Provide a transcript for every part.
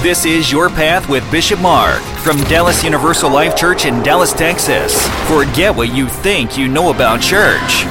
This is Your Path with Bishop Mark from Dallas Universal Life Church in Dallas, Texas. Forget what you think you know about church.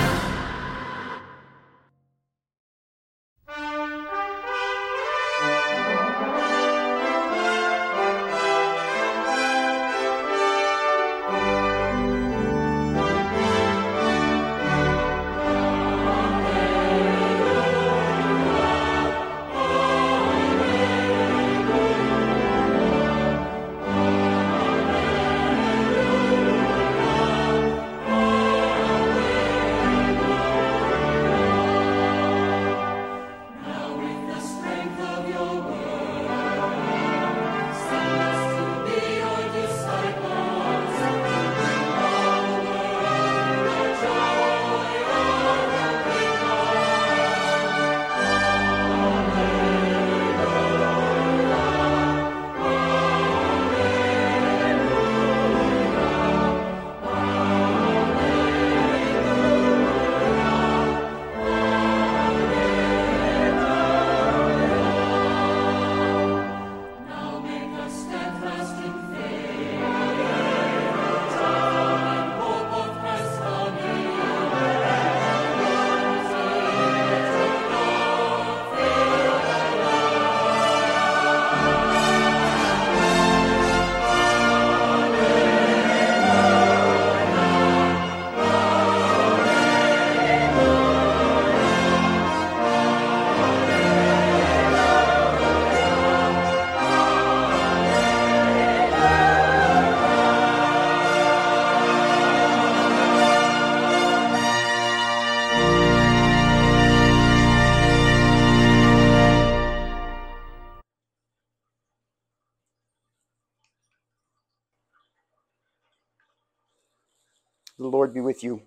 The Lord be with you.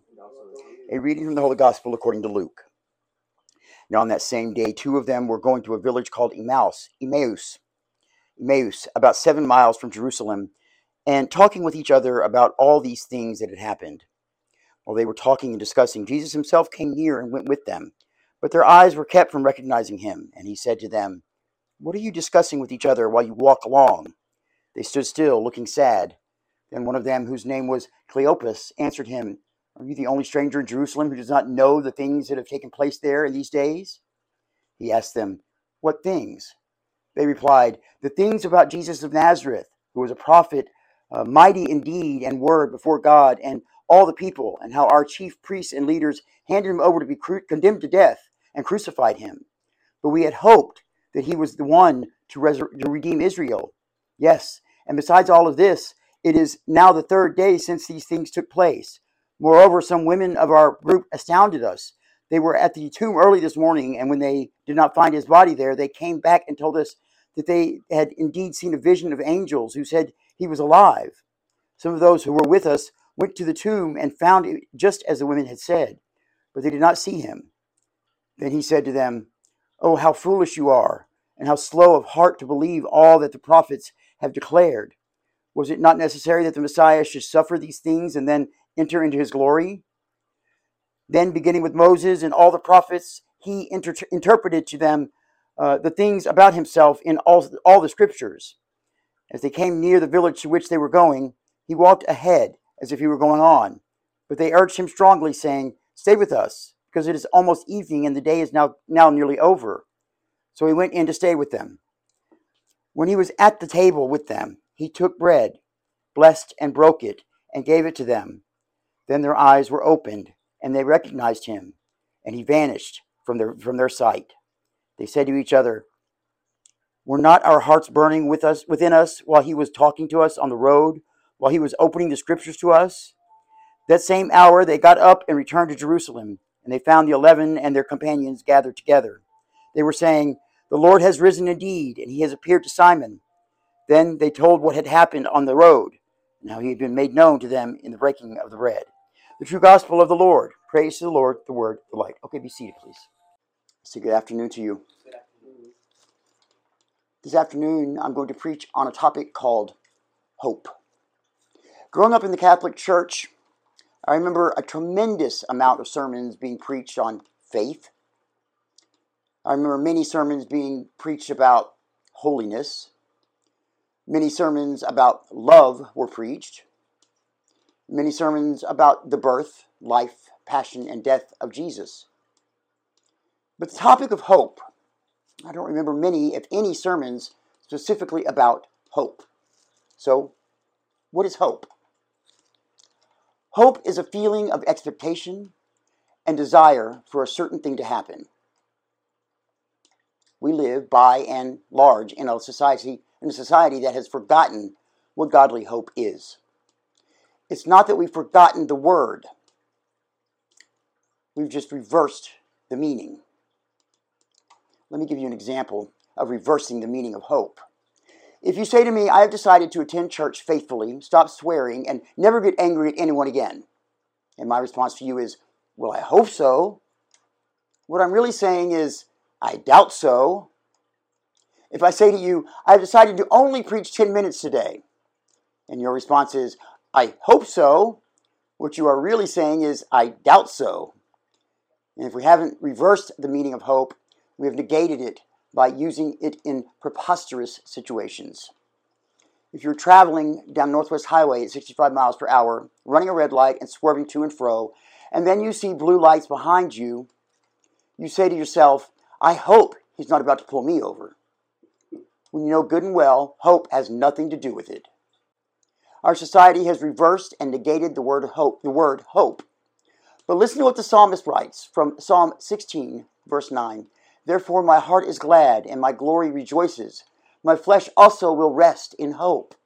A reading from the Holy Gospel according to Luke. Now on that same day, two of them were going to a village called Emmaus, about 7 miles from Jerusalem, and talking with each other about all these things that had happened. While they were talking and discussing, Jesus himself came near and went with them, but their eyes were kept from recognizing him, and he said to them, "What are you discussing with each other while you walk along?" They stood still, looking sad. Then one of them, whose name was Cleopas, answered him, "Are you the only stranger in Jerusalem who does not know the things that have taken place there in these days?" He asked them, "What things?" They replied, "The things about Jesus of Nazareth, who was a prophet, mighty in deed and word before God and all the people, and how our chief priests and leaders handed him over to be condemned to death and crucified him. But we had hoped that he was the one to redeem Israel. Yes, and besides all of this, it is now the third day since these things took place. Moreover, some women of our group astounded us. They were at the tomb early this morning, and when they did not find his body there, they came back and told us that they had indeed seen a vision of angels who said he was alive. Some of those who were with us went to the tomb and found it just as the women had said, but they did not see him." Then he said to them, "Oh, how foolish you are, and how slow of heart to believe all that the prophets have declared. Was it not necessary that the Messiah should suffer these things and then enter into his glory?" Then, beginning with Moses and all the prophets, he interpreted to them the things about himself in all the scriptures. As they came near the village to which they were going, he walked ahead as if he were going on. But they urged him strongly, saying, "Stay with us, because it is almost evening and the day is now nearly over." So he went in to stay with them. When he was at the table with them, he took bread, blessed and broke it, and gave it to them. Then their eyes were opened, and they recognized him, and he vanished from their sight. They said to each other, "Were not our hearts burning within us while he was talking to us on the road, while he was opening the scriptures to us?" That same hour they got up and returned to Jerusalem, and they found the 11 and their companions gathered together. They were saying, "The Lord has risen indeed, and he has appeared to Simon." Then they told what had happened on the road, and how he had been made known to them in the breaking of the bread. The true gospel of the Lord. Praise to the Lord, the word, the light. Okay, be seated, please. Say good afternoon to you. Good afternoon. This afternoon, I'm going to preach on a topic called hope. Growing up in the Catholic Church, I remember a tremendous amount of sermons being preached on faith. I remember many sermons being preached about holiness. Many sermons about love were preached. Many sermons about the birth, life, passion, and death of Jesus. But the topic of hope, I don't remember many, if any, sermons specifically about hope. So, what is hope? Hope is a feeling of expectation and desire for a certain thing to happen. We live, by and large, in a society that has forgotten what godly hope is. It's not that we've forgotten the word. We've just reversed the meaning. Let me give you an example of reversing the meaning of hope. If you say to me, I have decided to attend church faithfully, stop swearing, and never get angry at anyone again, and my response to you is, well, I hope so. What I'm really saying is, I doubt so. If I say to you, I've decided to only preach 10 minutes today, and your response is, I hope so, what you are really saying is, I doubt so. And if we haven't reversed the meaning of hope, we have negated it by using it in preposterous situations. If you're traveling down Northwest Highway at 65 miles per hour, running a red light and swerving to and fro, and then you see blue lights behind you, you say to yourself, I hope he's not about to pull me over. When you know good and well, hope has nothing to do with it. Our society has reversed and negated the word hope. But listen to what the psalmist writes from Psalm 16, verse 9. Therefore my heart is glad, and my glory rejoices. My flesh also will rest in hope.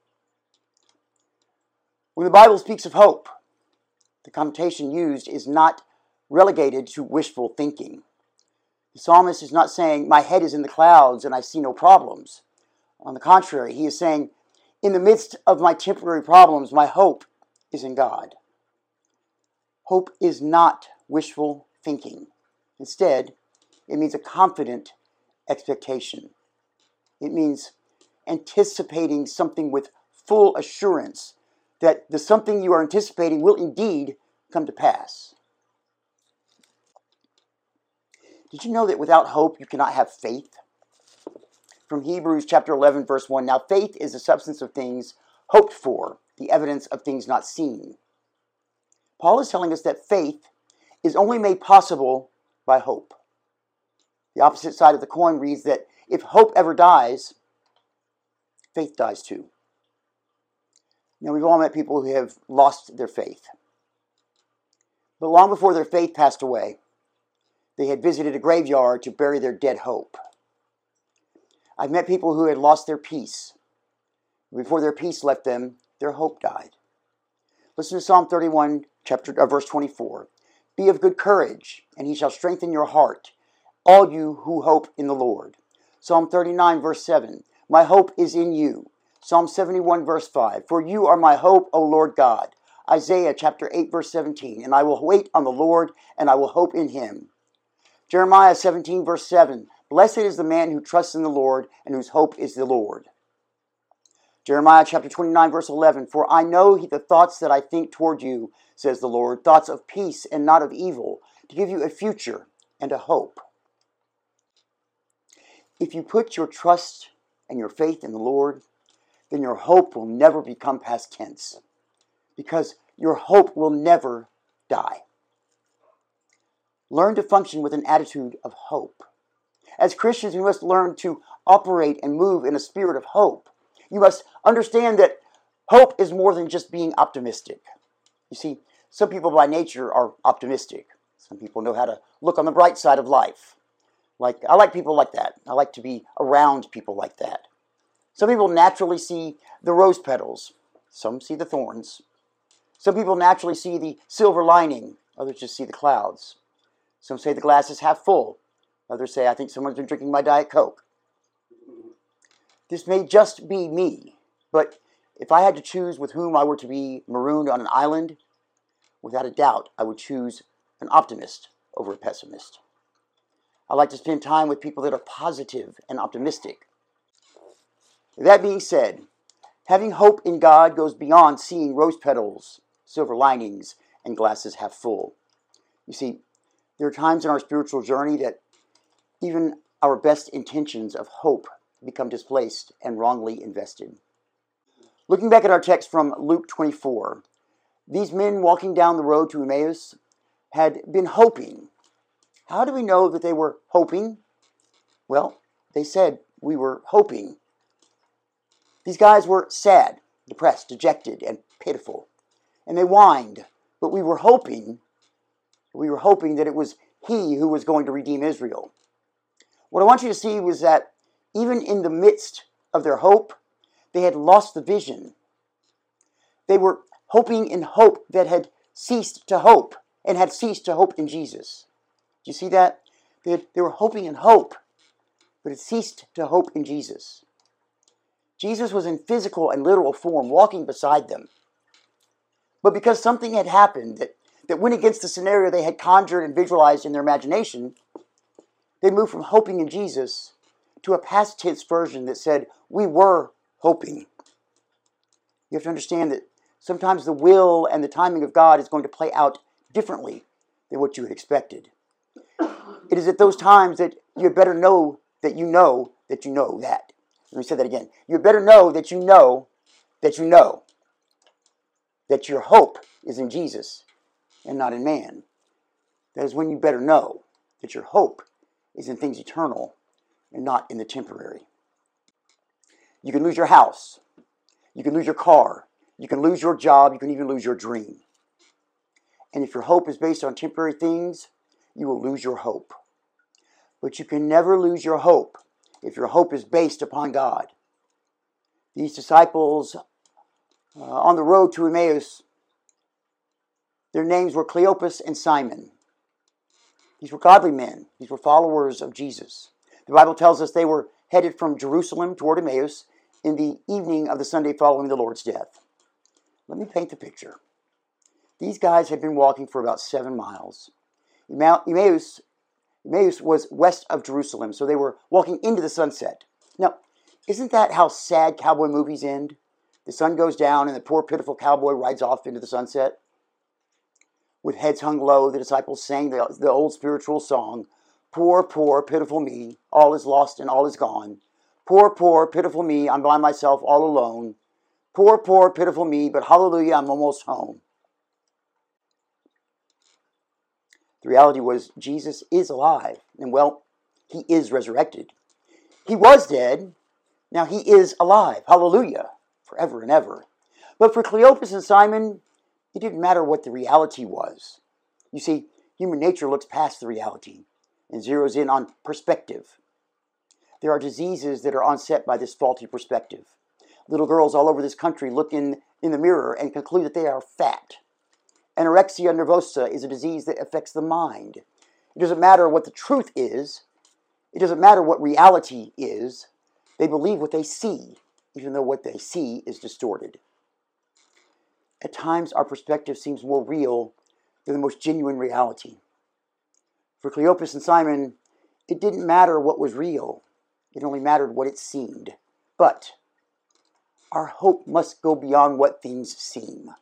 When the Bible speaks of hope, the connotation used is not relegated to wishful thinking. The psalmist is not saying, my head is in the clouds and I see no problems. On the contrary, he is saying, in the midst of my temporary problems, my hope is in God. Hope is not wishful thinking. Instead, it means a confident expectation. It means anticipating something with full assurance that the something you are anticipating will indeed come to pass. Did you know that without hope you cannot have faith? From Hebrews chapter 11, verse 1, now faith is the substance of things hoped for, the evidence of things not seen. Paul is telling us that faith is only made possible by hope. The opposite side of the coin reads that if hope ever dies, faith dies too. Now, we've all met people who have lost their faith. But long before their faith passed away, they had visited a graveyard to bury their dead hope. I've met people who had lost their peace. Before their peace left them, their hope died. Listen to Psalm 31, verse 24. Be of good courage, and he shall strengthen your heart, all you who hope in the Lord. Psalm 39, verse 7. My hope is in you. Psalm 71, verse 5. For you are my hope, O Lord God. Isaiah chapter 8, verse 17. And I will wait on the Lord, and I will hope in him. Jeremiah 17, verse 7. Blessed is the man who trusts in the Lord, and whose hope is the Lord. Jeremiah chapter 29, verse 11. For I know the thoughts that I think toward you, says the Lord, thoughts of peace and not of evil, to give you a future and a hope. If you put your trust and your faith in the Lord, then your hope will never become past tense, because your hope will never die. Learn to function with an attitude of hope. As Christians, we must learn to operate and move in a spirit of hope. You must understand that hope is more than just being optimistic. You see, some people by nature are optimistic. Some people know how to look on the bright side of life. I like people like that. I like to be around people like that. Some people naturally see the rose petals. Some see the thorns. Some people naturally see the silver lining. Others just see the clouds. Some say the glass is half full. Others say, I think someone's been drinking my Diet Coke. This may just be me, but if I had to choose with whom I were to be marooned on an island, without a doubt, I would choose an optimist over a pessimist. I like to spend time with people that are positive and optimistic. That being said, having hope in God goes beyond seeing rose petals, silver linings, and glasses half full. You see, there are times in our spiritual journey that even our best intentions of hope become displaced and wrongly invested. Looking back at our text from Luke 24, these men walking down the road to Emmaus had been hoping. How do we know that they were hoping? Well, they said, we were hoping. These guys were sad, depressed, dejected, and pitiful. And they whined, but we were hoping that it was He who was going to redeem Israel. What I want you to see was that even in the midst of their hope, they had lost the vision. They were hoping in hope that had ceased to hope and had ceased to hope in Jesus. Do you see that? They were hoping in hope, but had ceased to hope in Jesus. Jesus was in physical and literal form walking beside them. But because something had happened that went against the scenario they had conjured and visualized in their imagination, they moved from hoping in Jesus to a past tense version that said, we were hoping. You have to understand that sometimes the will and the timing of God is going to play out differently than what you had expected. It is at those times that you had better know that you know that you know that. Let me say that again. You had better know that you know that you know that your hope is in Jesus and not in man. That is when you better know that your hope is in things eternal and not in the temporary. You can lose your house. You can lose your car. You can lose your job. You can even lose your dream. And if your hope is based on temporary things, you will lose your hope. But you can never lose your hope if your hope is based upon God. These disciples on the road to Emmaus, their names were Cleopas and Simon. These were godly men. These were followers of Jesus. The Bible tells us they were headed from Jerusalem toward Emmaus in the evening of the Sunday following the Lord's death. Let me paint the picture. These guys had been walking for about 7 miles. Emmaus was west of Jerusalem, so they were walking into the sunset. Now, isn't that how sad cowboy movies end? The sun goes down and the poor pitiful cowboy rides off into the sunset. With heads hung low, the disciples sang the old spiritual song, poor, poor, pitiful me, all is lost and all is gone. Poor, poor, pitiful me, I'm by myself all alone. Poor, poor, pitiful me, but hallelujah, I'm almost home. The reality was Jesus is alive, and well, He is resurrected. He was dead, now He is alive, hallelujah, forever and ever. But for Cleopas and Simon, it didn't matter what the reality was. You see, human nature looks past the reality and zeroes in on perspective. There are diseases that are onset by this faulty perspective. Little girls all over this country look in the mirror and conclude that they are fat. Anorexia nervosa is a disease that affects the mind. It doesn't matter what the truth is. It doesn't matter what reality is. They believe what they see, even though what they see is distorted. At times, our perspective seems more real than the most genuine reality. For Cleopas and Simon, it didn't matter what was real. It only mattered what it seemed. But our hope must go beyond what things seem.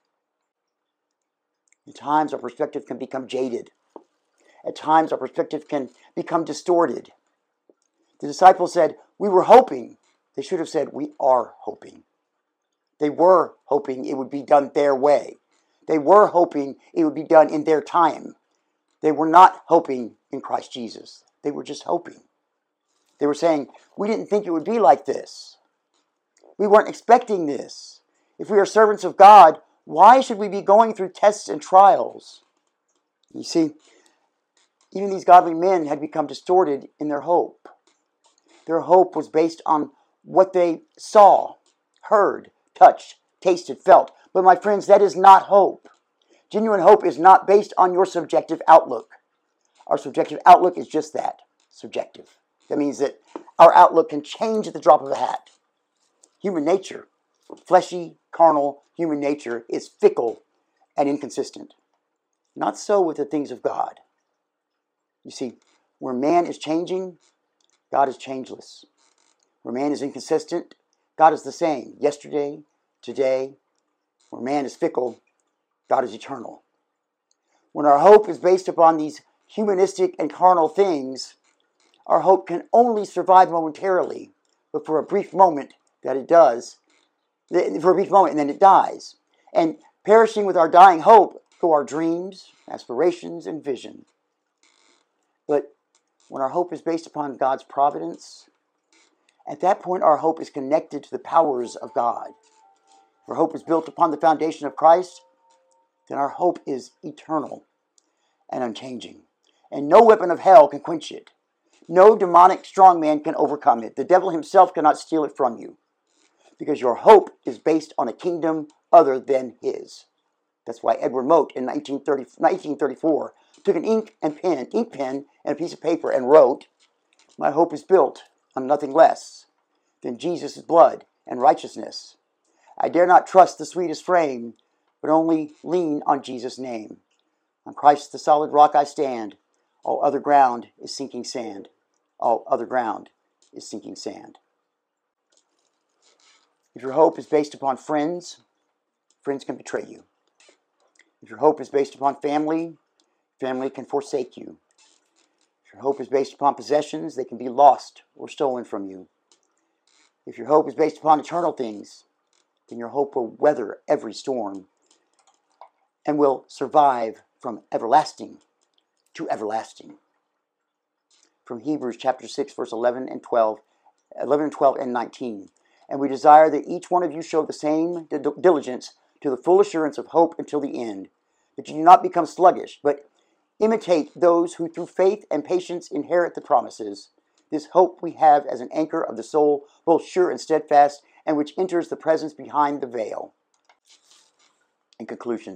At times, our perspective can become jaded. At times, our perspective can become distorted. The disciples said, we were hoping. They should have said, we are hoping. They were hoping it would be done their way. They were hoping it would be done in their time. They were not hoping in Christ Jesus. They were just hoping. They were saying, we didn't think it would be like this. We weren't expecting this. If we are servants of God, why should we be going through tests and trials? You see, even these godly men had become distorted in their hope. Their hope was based on what they saw, heard, touched, tasted, felt. But my friends, that is not hope. Genuine hope is not based on your subjective outlook. Our subjective outlook is just that, subjective. That means that our outlook can change at the drop of a hat. Human nature, fleshy, carnal human nature, is fickle and inconsistent. Not so with the things of God. You see, where man is changing, God is changeless. Where man is inconsistent, God is the same, yesterday, today. Where man is fickle, God is eternal. When our hope is based upon these humanistic and carnal things, our hope can only survive momentarily, but for a brief moment that it does, for a brief moment, and then it dies. And perishing with our dying hope go our dreams, aspirations, and vision. But when our hope is based upon God's providence, at that point our hope is connected to the powers of God. If our hope is built upon the foundation of Christ, then our hope is eternal and unchanging. And no weapon of hell can quench it. No demonic strongman can overcome it. The devil himself cannot steal it from you, because your hope is based on a kingdom other than his. That's why Edward Mote in 1934 took an ink pen and a piece of paper and wrote, "My hope is built on nothing less than Jesus' blood and righteousness. I dare not trust the sweetest frame, but only lean on Jesus' name. On Christ the solid rock I stand. All other ground is sinking sand. All other ground is sinking sand." If your hope is based upon friends, friends can betray you. If your hope is based upon family, family can forsake you. If your hope is based upon possessions, they can be lost or stolen from you. If your hope is based upon eternal things, then your hope will weather every storm and will survive from everlasting to everlasting. From Hebrews chapter 6, verse 11 and 12 and 19. And we desire that each one of you show the same diligence to the full assurance of hope until the end, that you do not become sluggish, but imitate those who through faith and patience inherit the promises. This hope we have as an anchor of the soul, both sure and steadfast, and which enters the presence behind the veil. In conclusion,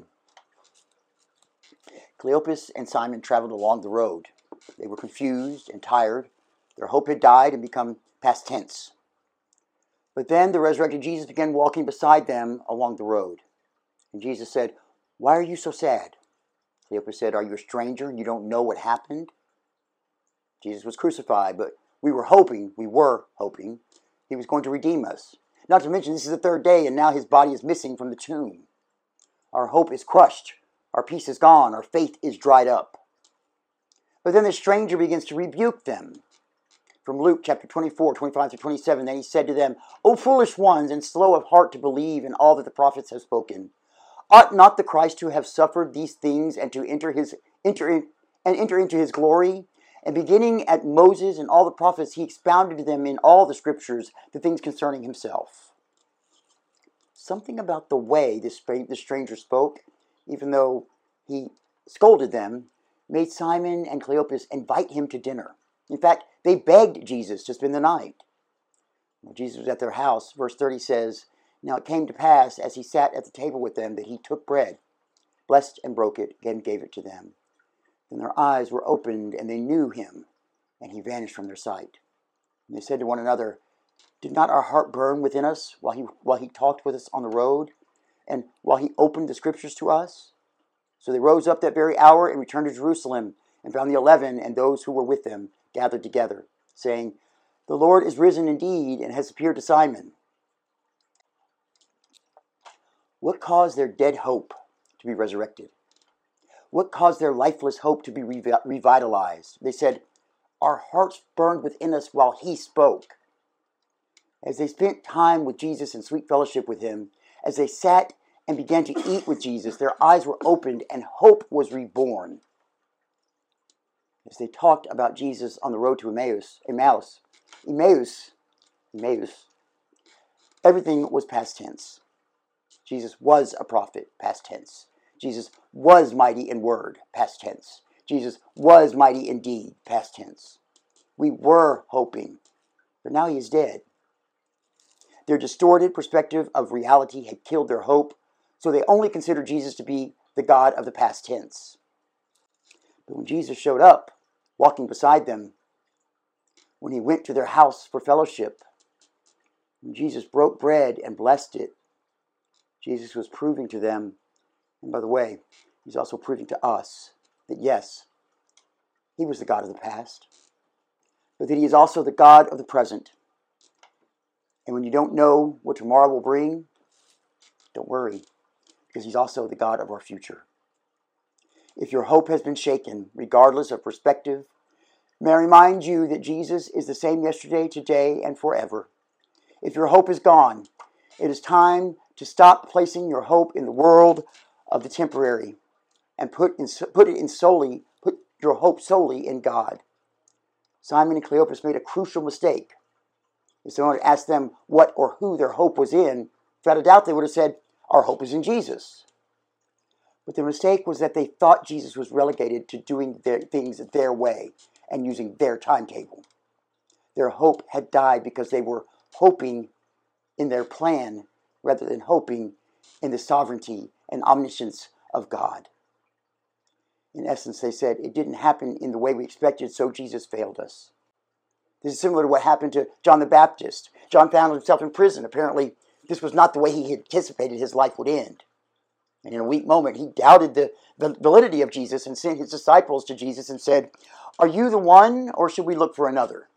Cleopas and Simon traveled along the road. They were confused and tired. Their hope had died and become past tense. But then the resurrected Jesus began walking beside them along the road. And Jesus said, "Why are you so sad?" Cleopas said, "Are you a stranger and you don't know what happened?" Jesus was crucified, but we were hoping he was going to redeem us. Not to mention, this is the third day and now his body is missing from the tomb. Our hope is crushed. Our peace is gone. Our faith is dried up. But then the stranger begins to rebuke them. From Luke chapter 24, 25 to 27, then he said to them, "O foolish ones, and slow of heart to believe in all that the prophets have spoken. Ought not the Christ to have suffered these things and to enter into his glory?" And beginning at Moses and all the prophets, he expounded to them in all the scriptures the things concerning himself. Something about the way the stranger spoke, even though he scolded them, made Simon and Cleopas invite him to dinner. In fact, they begged Jesus to spend the night. When Jesus was at their house, verse 30 says, "Now it came to pass, as he sat at the table with them, that he took bread, blessed and broke it, and gave it to them. Then their eyes were opened, and they knew him, and he vanished from their sight. And they said to one another, 'Did not our heart burn within us while he talked with us on the road, and while he opened the scriptures to us?' So they rose up that very hour and returned to Jerusalem, and found the 11 and those who were with them gathered together, saying, 'The Lord is risen indeed and has appeared to Simon.'" What caused their dead hope to be resurrected? What caused their lifeless hope to be revitalized? They said, "Our hearts burned within us while he spoke." As they spent time with Jesus in sweet fellowship with him, as they sat and began to eat with Jesus, their eyes were opened and hope was reborn. As they talked about Jesus on the road to Emmaus, everything was past tense. Jesus was a prophet, past tense. Jesus was mighty in word, past tense. Jesus was mighty in deed, past tense. We were hoping, but now he is dead. Their distorted perspective of reality had killed their hope, so they only considered Jesus to be the God of the past tense. But when Jesus showed up, walking beside them, when he went to their house for fellowship, when Jesus broke bread and blessed it, Jesus was proving to them, and by the way, he's also proving to us that yes, he was the God of the past, but that he is also the God of the present. And when you don't know what tomorrow will bring, don't worry, because he's also the God of our future. If your hope has been shaken, regardless of perspective, may I remind you that Jesus is the same yesterday, today, and forever. If your hope is gone, It is time to stop placing your hope in the world of the temporary and put your hope solely in God. Simon and Cleopas made a crucial mistake. If someone had asked them what or who their hope was in, without a doubt they would have said, our hope is in Jesus. But the mistake was that they thought Jesus was relegated to doing their things their way and using their timetable. Their hope had died because they were hoping in their plan rather than hoping in the sovereignty and omniscience of God. In essence, they said, it didn't happen in the way we expected, so Jesus failed us. This is similar to what happened to John the Baptist. John found himself in prison. Apparently, this was not the way he had anticipated his life would end. And in a weak moment, he doubted the validity of Jesus and sent his disciples to Jesus and said, are you the one, or should we look for another?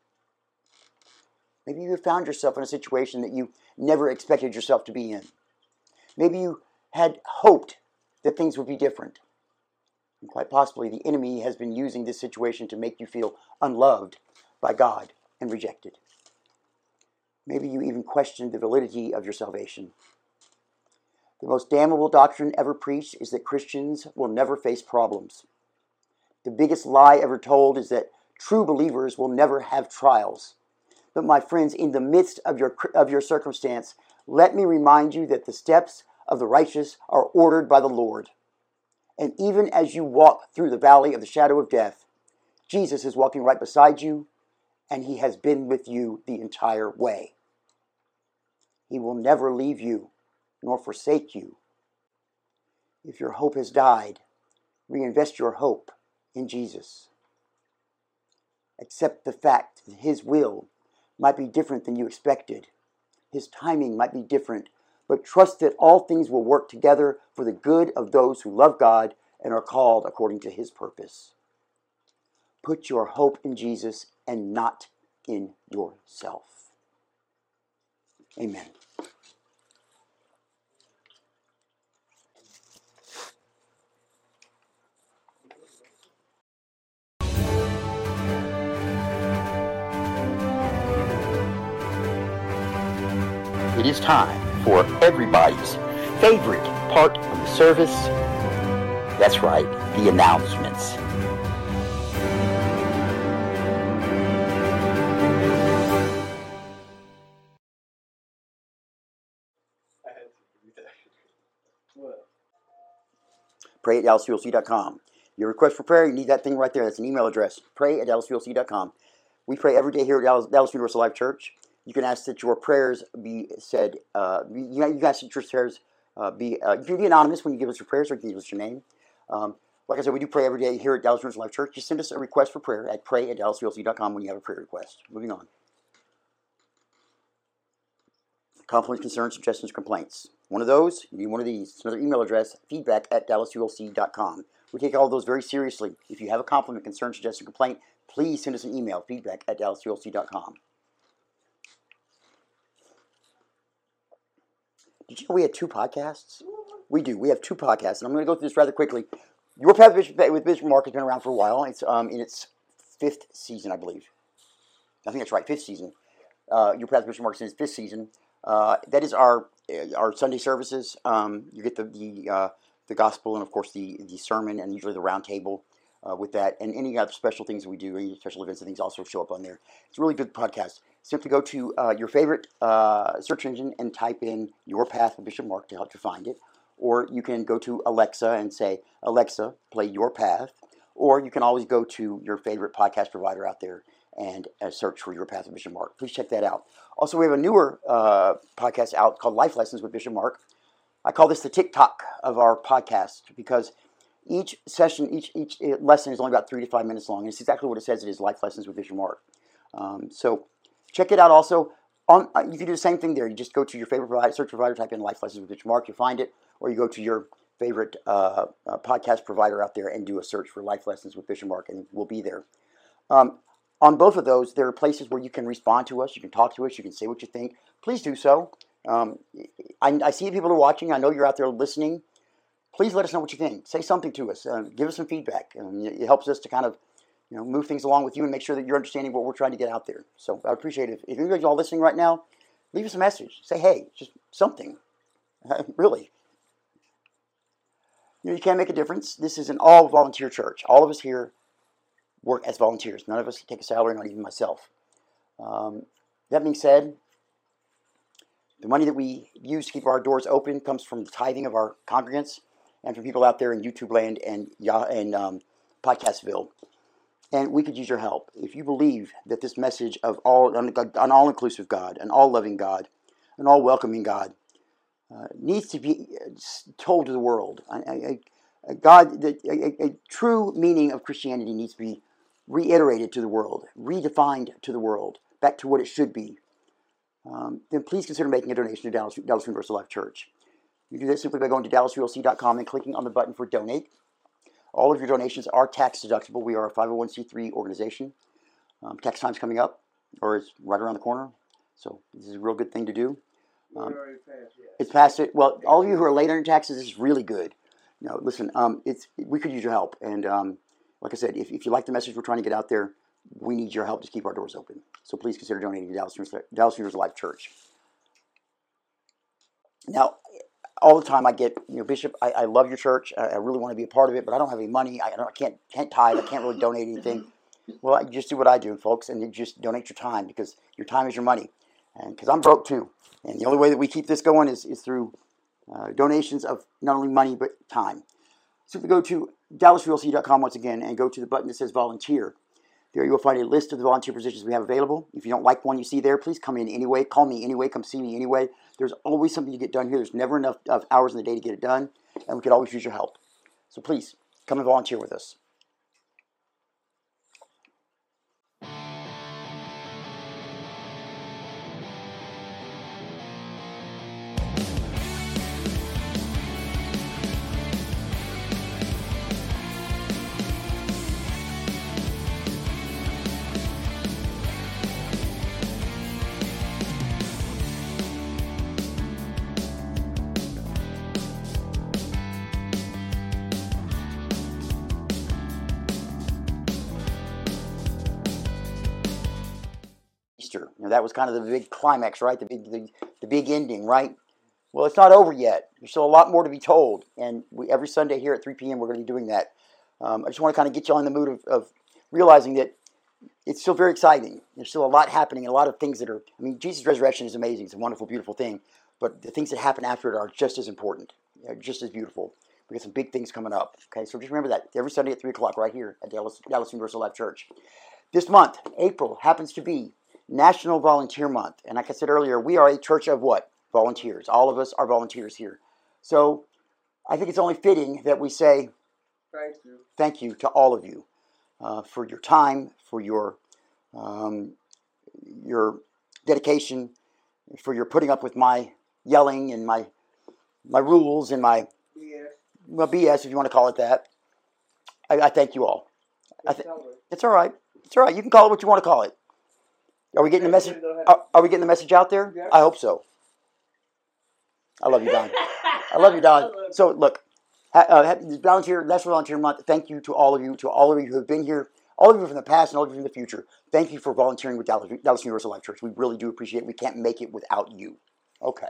Maybe you found yourself in a situation that you never expected yourself to be in. Maybe you had hoped that things would be different. And quite possibly the enemy has been using this situation to make you feel unloved by God and rejected. Maybe you even questioned the validity of your salvation. The most damnable doctrine ever preached is that Christians will never face problems. The biggest lie ever told is that true believers will never have trials. But my friends, in the midst of your circumstance, let me remind you that the steps of the righteous are ordered by the Lord. And even as you walk through the valley of the shadow of death, Jesus is walking right beside you, and he has been with you the entire way. He will never leave you nor forsake you. If your hope has died, reinvest your hope in Jesus. Accept the fact that his will might be different than you expected. His timing might be different, but trust that all things will work together for the good of those who love God and are called according to his purpose. Put your hope in Jesus and not in yourself. Amen. It is time for everybody's favorite part of the service. That's right, the announcements. Pray at DallasULC.com. Your request for prayer, you need that thing right there. That's an email address. Pray at DallasULC.com. We pray every day here at Dallas Universal Life Church. You can ask that your prayers be said. You can ask that your prayers you can be anonymous when you give us your prayers, or you can give us your name. Like I said, we do pray every day here at Dallas Universal Life Church. Just send us a request for prayer at pray@DallasULC.com when you have a prayer request. Moving on. Compliments, concerns, suggestions, complaints. One of those, you need one of these. It's another email address, feedback@DallasULC.com. We take all those very seriously. If you have a compliment, concern, suggestion, complaint, please send us an email, feedback@DallasULC.com. Did you know we had 2 podcasts? We do. We have 2 podcasts, and I'm going to go through this rather quickly. Your Path with Bishop Mark has been around for a while. It's in its 5th season, I believe. I think that's right, 5th season. Your Path with Bishop Mark is in its 5th season. That is our Sunday services. You get the gospel and, of course, the sermon and usually the round table with that. And any other special things we do, any special events and things also show up on there. It's a really good podcast. Simply go to your favorite search engine and type in Your Path with Bishop Mark to help you find it. Or you can go to Alexa and say, Alexa, play Your Path. Or you can always go to your favorite podcast provider out there and search for Your Path with Bishop Mark. Please check that out. Also, we have a newer podcast out called Life Lessons with Bishop Mark. I call this the TikTok of our podcast because each session, each lesson is only about 3 to 5 minutes long. And it's exactly what it says it is, Life Lessons with Bishop Mark. So check it out also. You can do the same thing there. You just go to your favorite search provider, type in Life Lessons with Bishop Mark, you'll find it. Or you go to your favorite podcast provider out there and do a search for Life Lessons with Bishop Mark, and we'll be there. On both of those, there are places where you can respond to us, you can talk to us, you can say what you think. Please do so. I see people are watching. I know you're out there listening. Please let us know what you think. Say something to us. Give us some feedback. It helps us to kind of move things along with you and make sure that you're understanding what we're trying to get out there. So I appreciate it. If anybody's all listening right now, Leave us a message. Say, hey, just something. Really. You can't make a difference. This is an all-volunteer church. All of us here work as volunteers. None of us take a salary, not even myself. That being said, the money that we use to keep our doors open comes from the tithing of our congregants and from people out there in YouTube land and Podcastville. And we could use your help. If you believe that this message of an all-inclusive God, an all-loving God, an all-welcoming God, needs to be told to the world. A true meaning of Christianity needs to be reiterated to the world, redefined to the world, back to what it should be. Then please consider making a donation to Dallas Universal Life Church. You do that simply by going to DallasULC.com and clicking on the button for Donate. All of your donations are tax deductible. We are a 501c3 organization. Tax time's coming up, or it's right around the corner. So this is a real good thing to do. It's past it. Well, all of you who are late on your taxes, this is really good. Listen, we could use your help. And like I said, if you like the message we're trying to get out there, we need your help to keep our doors open. So please consider donating to Dallas Universal Life Church. Now, all the time I get, Bishop, I love your church. I really want to be a part of it, but I don't have any money. I can't tithe. I can't really donate anything. Well, you just do what I do, folks, and you just donate your time, because your time is your money. And because I'm broke too. And the only way that we keep this going is through donations of not only money, but time. So if you go to DallasULC.com once again and go to the button that says volunteer, there you will find a list of the volunteer positions we have available. If you don't like one you see there, please come in anyway. Call me anyway. Come see me anyway. There's always something to get done here. There's never enough of hours in the day to get it done. And we could always use your help. So please, come and volunteer with us. Easter. That was kind of the big climax, right? The big ending, right? Well, it's not over yet. There's still a lot more to be told. And every Sunday here at 3 p.m. we're going to be doing that. I just want to kind of get you all in the mood of realizing that it's still very exciting. There's still a lot happening, and a lot of things that are, Jesus' resurrection is amazing. It's a wonderful, beautiful thing. But the things that happen after it are just as important, just as beautiful. We got some big things coming up. Okay, so just remember that. Every Sunday at 3 o'clock right here at Dallas Universal Life Church. This month, April, happens to be National Volunteer Month. And like I said earlier, we are a church of what? Volunteers. All of us are volunteers here. So I think it's only fitting that we say thank you to all of you for your time, for your dedication, for your putting up with my yelling and my rules and my BS, if you want to call it that. I thank you all. It's all right. It's all right. You can call it what you want to call it. Are we getting the message? Are we getting the message out there? Yeah. I hope so. I love you, Don. I love you, Don. So look, National Volunteer Month. Thank you to all of you who have been here, all of you from the past and all of you from the future. Thank you for volunteering with Dallas Universal Life Church. We really do appreciate it. We can't make it without you. Okay.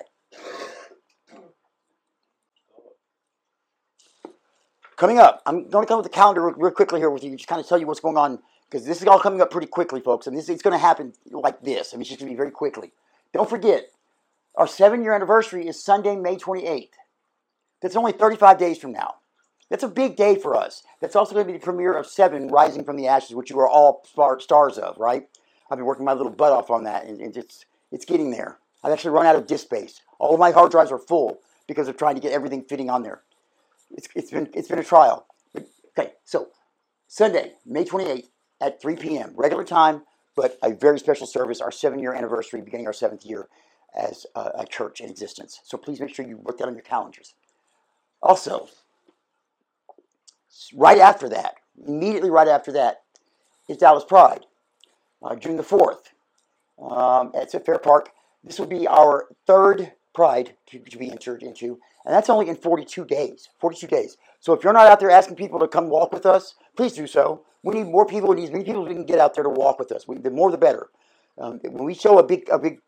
Coming up, I'm going to come with the calendar real quickly here with you, just kind of tell you what's going on, because this is all coming up pretty quickly, folks, and it's going to happen like this. It's just going to be very quickly. Don't forget, our 7-year anniversary is Sunday, May 28th. That's only 35 days from now. That's a big day for us. That's also going to be the premiere of 7, Rising from the Ashes, which you are all stars of, right? I've been working my little butt off on that, and it's getting there. I've actually run out of disk space. All of my hard drives are full because of trying to get everything fitting on there. It's been a trial. Okay, so Sunday, May 28th at 3 p.m., regular time, but a very special service, our 7-year anniversary, beginning our 7th year as a church in existence. So please make sure you work that on your calendars. Also, immediately right after that, is Dallas Pride, June the 4th. At Fair Park. This will be our 3rd Pride to be entered into, and that's only in 42 days. 42 days. So if you're not out there asking people to come walk with us, please do so. We need more people. We need as many people as we can get out there to walk with us. The more the better. When we show a big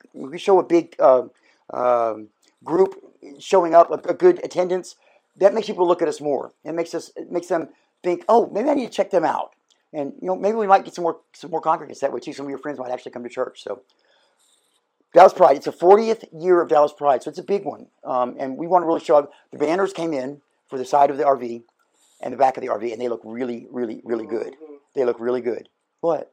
group showing up, a good attendance, that makes people look at us more. It makes them think, oh, maybe I need to check them out, and maybe we might get some more congregants that way too. Some of your friends might actually come to church. So Dallas Pride, it's the 40th year of Dallas Pride, so it's a big one, and we want to really show up. The banners came in for the side of the RV and the back of the RV, and they look really, really, really good. They look really good. What?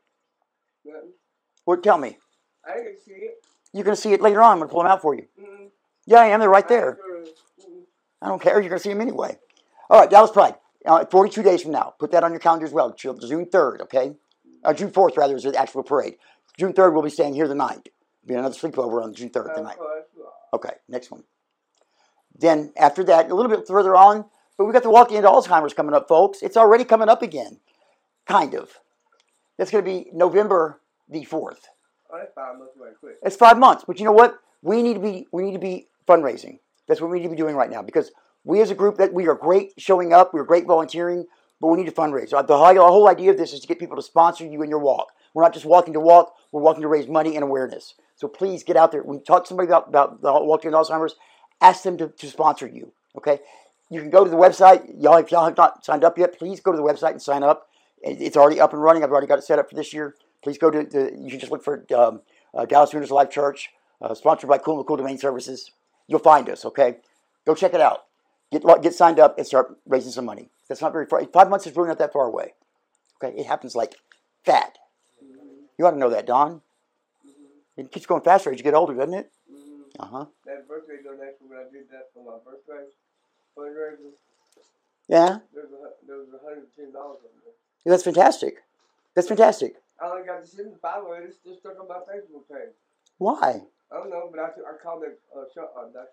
What? Tell me. I can see it. You're going to see it later on. I'm going to pull them out for you. Mm-hmm. Yeah, I am. They're right there. I don't care. You're going to see them anyway. All right, Dallas Pride. 42 days from now. Put that on your calendar as well. June 3rd, okay? June 4th, rather, is the actual parade. June 3rd, we'll be staying here the night. Be another sleepover on June 3rd tonight. Okay, next one. Then, after that, a little bit further on, but we got the Walking into Alzheimer's coming up, folks. It's already coming up again. Kind of. That's going to be November the 4th. Oh, that's 5 months away, quick. It's 5 months, but you know what? We need to be fundraising. That's what we need to be doing right now, because we as a group, that we are great showing up, we're great volunteering, but we need to fundraise. The whole idea of this is to get people to sponsor you in your walk. We're not just walking to walk, we're walking to raise money and awareness. So please get out there. When you talk to somebody about the Walking into Alzheimer's, ask them to sponsor you, okay? You can go to the website. If y'all have not signed up yet, please go to the website and sign up. It's already up and running. I've already got it set up for this year. Please go to you can just look for Dallas Universal Life Church, sponsored by Cool Domain Services. You'll find us, okay? Go check it out. Get signed up and start raising some money. That's not very far. 5 months is really not that far away. Okay, it happens like that. You ought to know that, Don. It keeps going faster as you get older, doesn't it? That birthday donation, when I did that for my birthday fundraiser, yeah, there was $110 on there. Yeah, that's fantastic. That's fantastic. I only got to send the follower. It's just stuck on my Facebook page. Why? I don't know, but I called it not Charlotte. Not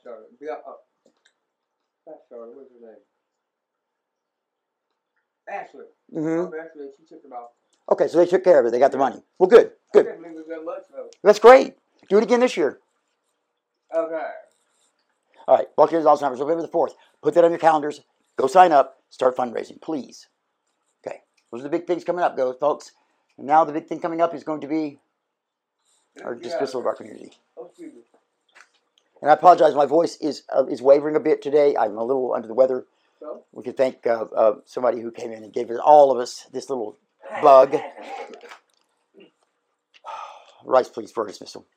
Charlotte. What's her name? Ashley. Mm-hmm. Ashley, she took it off. Okay, so they took care of it. They got the money. Well, good. I can't believe it was that much, though. That's great. Do it again this year. Okay. All right, Walking into Alzheimer's, November the 4th. Put that on your calendars. Go sign up. Start fundraising, please. Okay, those are the big things coming up, folks. And now the big thing coming up is going to be our dismissal of our community. Oh, excuse me. And I apologize, my voice is wavering a bit today. I'm a little under the weather. So? We could thank somebody who came in and gave all of us this little bug. Rice, please, for dismissal.